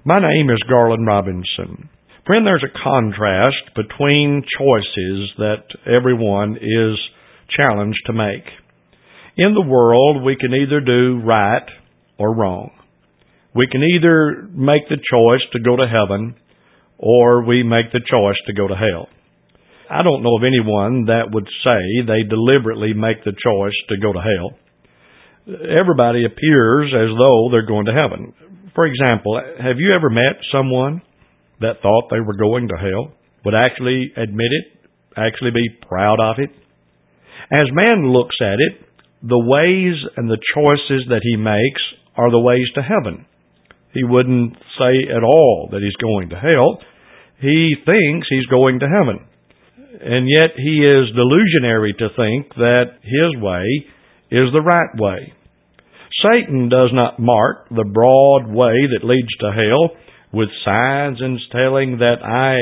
My name is Garland Robinson. Friend, there's a contrast between choices that everyone is challenged to make. In the world, we can either do right or wrong. We can either make the choice to go to heaven or we make the choice to go to hell. I don't know of anyone that would say they deliberately make the choice to go to hell. Everybody appears as though they're going to heaven. For example, have you ever met someone that thought they were going to hell, would actually admit it, actually be proud of it? As man looks at it, the ways and the choices that he makes are the ways to heaven. He wouldn't say at all that he's going to hell. He thinks he's going to heaven. And yet he is delusionary to think that his way is the right way. Satan does not mark the broad way that leads to hell with signs and telling that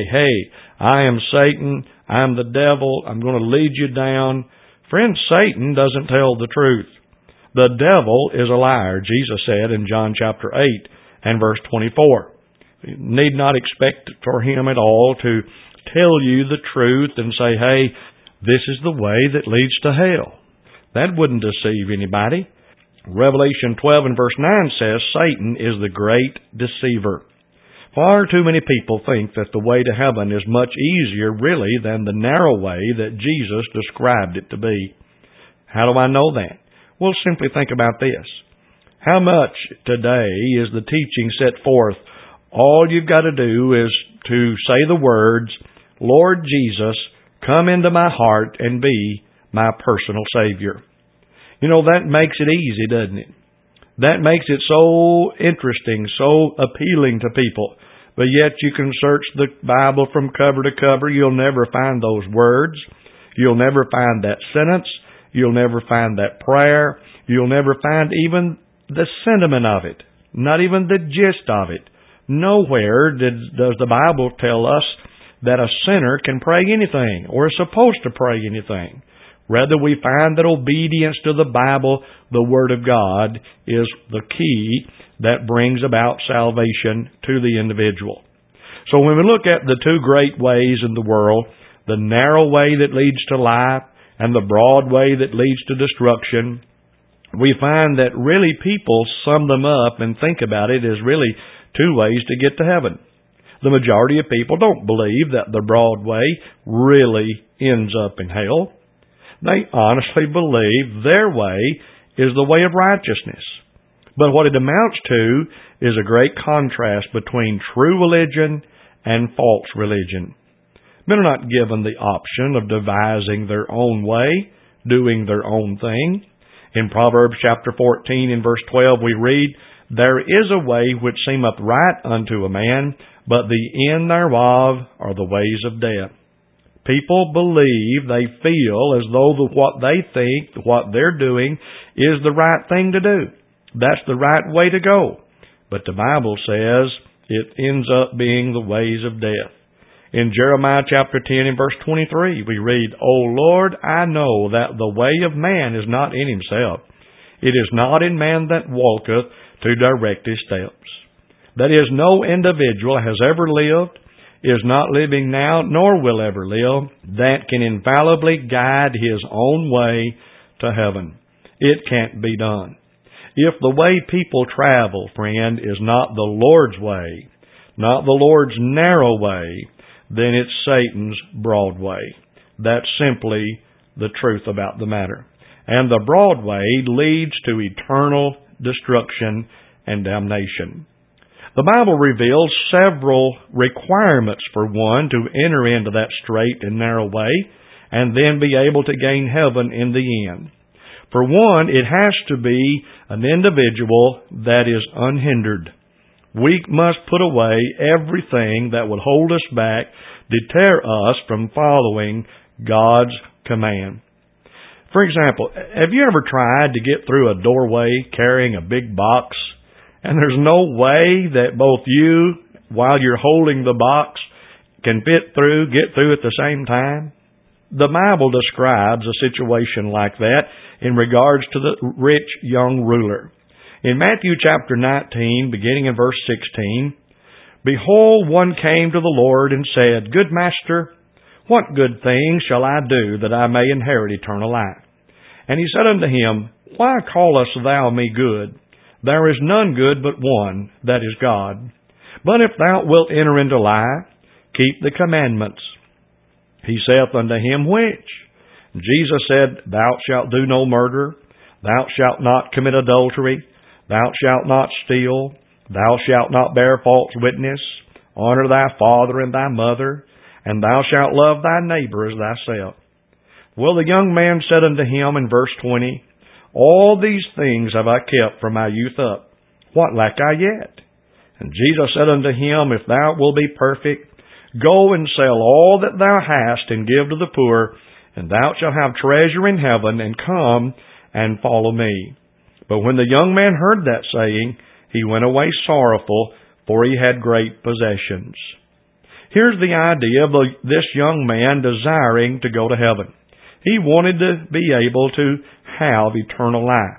I am Satan, I'm the devil, I'm going to lead you down. Friend, Satan doesn't tell the truth. The devil is a liar, Jesus said in John chapter 8 and verse 24. You need not expect for him at all to tell you the truth and say, hey, this is the way that leads to hell. That wouldn't deceive anybody. Revelation 12 and verse 9 says Satan is the great deceiver. Far too many people think that the way to heaven is much easier, really, than the narrow way that Jesus described it to be. How do I know that? Well, simply think about this. How much today is the teaching set forth? All you've got to do is to say the words, Lord Jesus, come into my heart and be my personal Savior. You know, that makes it easy, doesn't it? That makes it so interesting, so appealing to people. But yet you can search the Bible from cover to cover. You'll never find those words. You'll never find that sentence. You'll never find that prayer. You'll never find even the sentiment of it. Not even the gist of it. Nowhere does the Bible tell us that a sinner can pray anything or is supposed to pray anything. Rather, we find that obedience to the Bible, the Word of God, is the key that brings about salvation to the individual. So when we look at the two great ways in the world, the narrow way that leads to life and the broad way that leads to destruction, we find that really people sum them up and think about it as really two ways to get to heaven. The majority of people don't believe that the broad way really ends up in hell. They honestly believe their way is the way of righteousness. But what it amounts to is a great contrast between true religion and false religion. Men are not given the option of devising their own way, doing their own thing. In Proverbs chapter 14 and verse 12 we read, there is a way which seemeth right unto a man, but the end thereof are the ways of death. People believe, they feel as though what they think, what they're doing, is the right thing to do. That's the right way to go. But the Bible says it ends up being the ways of death. In Jeremiah chapter 10 and verse 23, we read, O Lord, I know that the way of man is not in himself. It is not in man that walketh to direct his steps. That is, no individual has ever lived, is not living now, nor will ever live, that can infallibly guide his own way to heaven. It can't be done. If the way people travel, friend, is not the Lord's way, not the Lord's narrow way, then it's Satan's broad way. That's simply the truth about the matter. And the broad way leads to eternal destruction and damnation. The Bible reveals several requirements for one to enter into that straight and narrow way and then be able to gain heaven in the end. For one, it has to be an individual that is unhindered. We must put away everything that would hold us back, deter us from following God's command. For example, have you ever tried to get through a doorway carrying a big box, and there's no way that both you, while you're holding the box, can get through at the same time? The Bible describes a situation like that in regards to the rich young ruler. In Matthew chapter 19, beginning in verse 16, Behold, one came to the Lord and said, Good Master, what good thing shall I do that I may inherit eternal life? And he said unto him, Why callest thou me good? There is none good but one, that is God. But if thou wilt enter into life, keep the commandments. He saith unto him, Which? Jesus said, Thou shalt do no murder, thou shalt not commit adultery, thou shalt not steal, thou shalt not bear false witness, honor thy father and thy mother, and thou shalt love thy neighbor as thyself. Well, the young man said unto him in verse 20, All these things have I kept from my youth up. What lack I yet? And Jesus said unto him, If thou wilt be perfect, go and sell all that thou hast and give to the poor, and thou shalt have treasure in heaven, and come and follow me. But when the young man heard that saying, he went away sorrowful, for he had great possessions. Here's the idea of this young man desiring to go to heaven. He wanted to be able to have eternal life.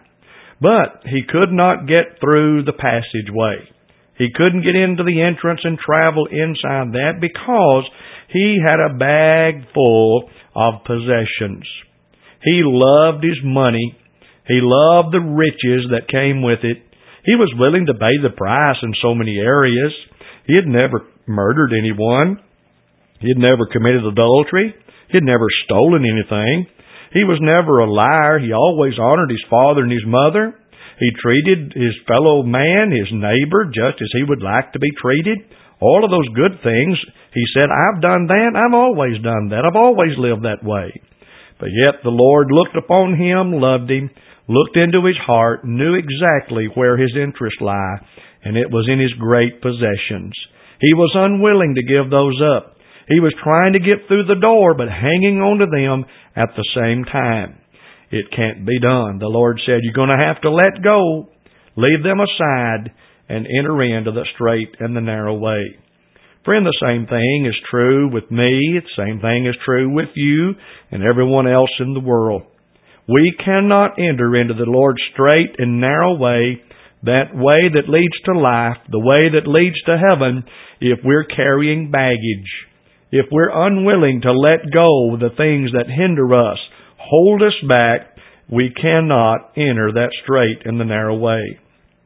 But he could not get through the passageway. He couldn't get into the entrance and travel inside that because he had a bag full of possessions. He loved his money. He loved the riches that came with it. He was willing to pay the price in so many areas. He had never murdered anyone. He had never committed adultery. He had never stolen anything. He was never a liar. He always honored his father and his mother. He treated his fellow man, his neighbor, just as he would like to be treated. All of those good things, he said, I've done that. I've always done that. I've always lived that way. But yet the Lord looked upon him, loved him, looked into his heart, knew exactly where his interests lie, and it was in his great possessions. He was unwilling to give those up. He was trying to get through the door, but hanging on to them at the same time. It can't be done. The Lord said, you're going to have to let go, leave them aside, and enter into the straight and the narrow way. Friend, the same thing is true with me. The same thing is true with you and everyone else in the world. We cannot enter into the Lord's straight and narrow way, that way that leads to life, the way that leads to heaven, if we're carrying baggage. If we're unwilling to let go of the things that hinder us, hold us back, we cannot enter that straight and the narrow way.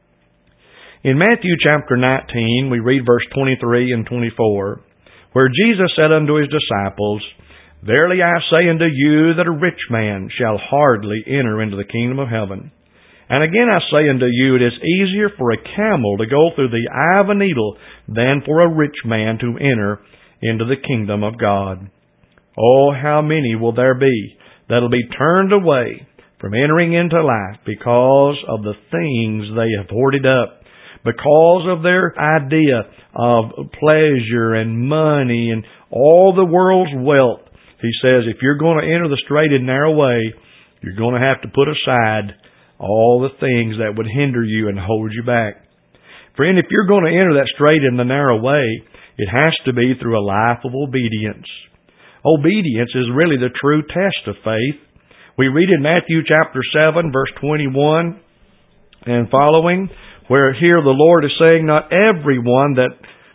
In Matthew chapter 19, we read verse 23 and 24, where Jesus said unto his disciples, Verily I say unto you that a rich man shall hardly enter into the kingdom of heaven. And again I say unto you, it is easier for a camel to go through the eye of a needle than for a rich man to enter into the kingdom of God. Oh, how many will there be that'll be turned away from entering into life because of the things they have hoarded up, because of their idea of pleasure and money and all the world's wealth. He says, if you're going to enter the straight and narrow way, you're going to have to put aside all the things that would hinder you and hold you back. Friend, if you're going to enter that straight and the narrow way, it has to be through a life of obedience. Obedience is really the true test of faith. We read in Matthew chapter 7, verse 21 and following, where here the Lord is saying, Not everyone that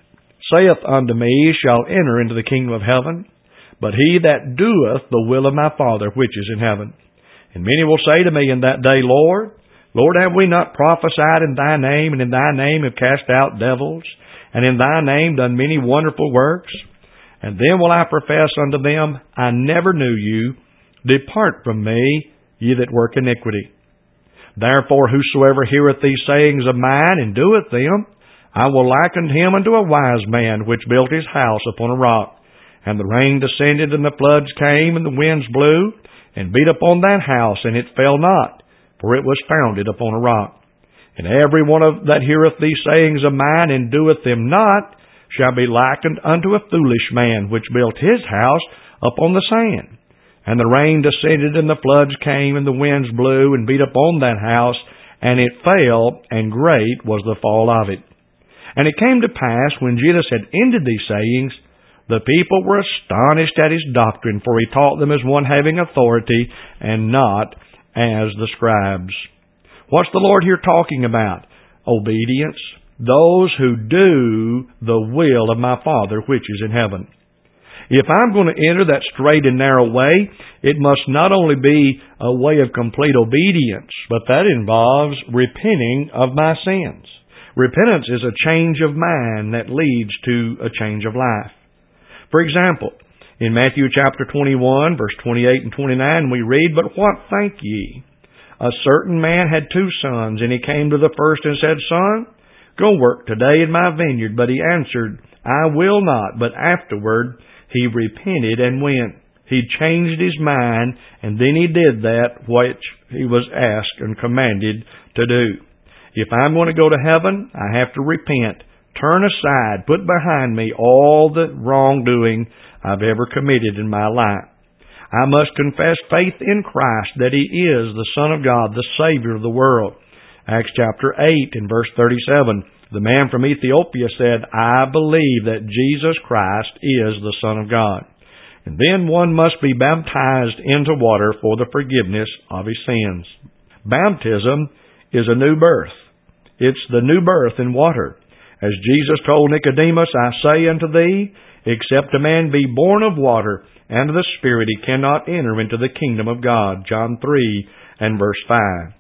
saith unto me shall enter into the kingdom of heaven, but he that doeth the will of my Father which is in heaven. And many will say to me in that day, Lord, Lord, have we not prophesied in thy name, and in thy name have cast out devils, and in thy name done many wonderful works? And then will I profess unto them, I never knew you. Depart from me, ye that work iniquity. Therefore whosoever heareth these sayings of mine, and doeth them, I will liken him unto a wise man, which built his house upon a rock. And the rain descended, and the floods came, and the winds blew, and beat upon that house, and it fell not, for it was founded upon a rock. And every one that heareth these sayings of mine, and doeth them not, shall be likened unto a foolish man, which built his house upon the sand. And the rain descended, and the floods came, and the winds blew, and beat upon that house, and it fell, and great was the fall of it. And it came to pass, when Jesus had ended these sayings, the people were astonished at his doctrine, for he taught them as one having authority, and not as the scribes. What's the Lord here talking about? Obedience, those who do the will of my Father which is in heaven. If I'm going to enter that straight and narrow way, it must not only be a way of complete obedience, but that involves repenting of my sins. Repentance is a change of mind that leads to a change of life. For example, in Matthew chapter 21, verse 28 and 29, we read, "But what think ye? A certain man had 2 sons, and he came to the first and said, Son, go work today in my vineyard. But he answered, I will not. But afterward he repented and went." He changed his mind, and then he did that which he was asked and commanded to do. If I'm going to go to heaven, I have to repent, turn aside, put behind me all the wrongdoing I've ever committed in my life. I must confess faith in Christ, that He is the Son of God, the Savior of the world. Acts chapter 8 and verse 37, the man from Ethiopia said, "I believe that Jesus Christ is the Son of God." And then one must be baptized into water for the forgiveness of his sins. Baptism is a new birth. It's the new birth in water. As Jesus told Nicodemus, "I say unto thee, except a man be born of water and of the Spirit, he cannot enter into the kingdom of God." John 3 and verse 5.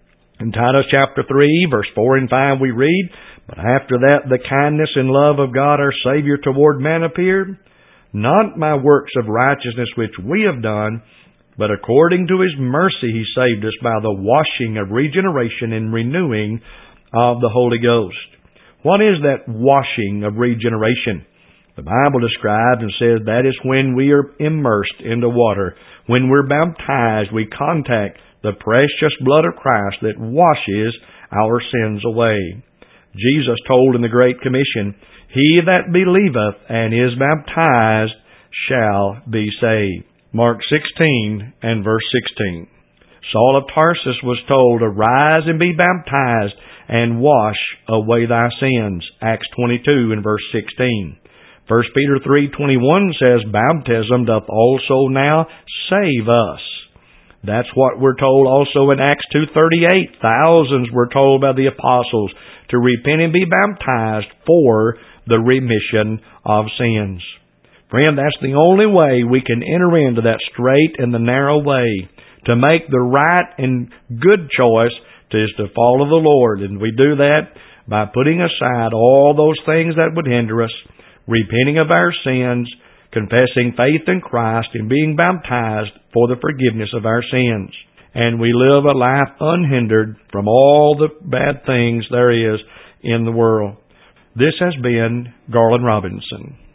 In Titus chapter 3, verse 4 and 5 we read, "But after that the kindness and love of God our Savior toward man appeared, not by works of righteousness which we have done, but according to His mercy He saved us by the washing of regeneration and renewing of the Holy Ghost." What is that washing of regeneration? The Bible describes and says that is when we are immersed into water. When we're baptized, we contact the precious blood of Christ that washes our sins away. Jesus told in the Great Commission, "He that believeth and is baptized shall be saved." Mark 16 and verse 16. Saul of Tarsus was told, "Arise and be baptized and wash away thy sins." Acts 22 and verse 16. 1 Peter 3:21 says, "Baptism doth also now save us." That's what we're told also in Acts 2:38. Thousands were told by the apostles to repent and be baptized for the remission of sins. Friend, that's the only way we can enter into that straight and the narrow way. To make the right and good choice is to follow the Lord. And we do that by putting aside all those things that would hinder us, repenting of our sins, confessing faith in Christ, and being baptized for the forgiveness of our sins. And we live a life unhindered from all the bad things there is in the world. This has been Garland Robinson.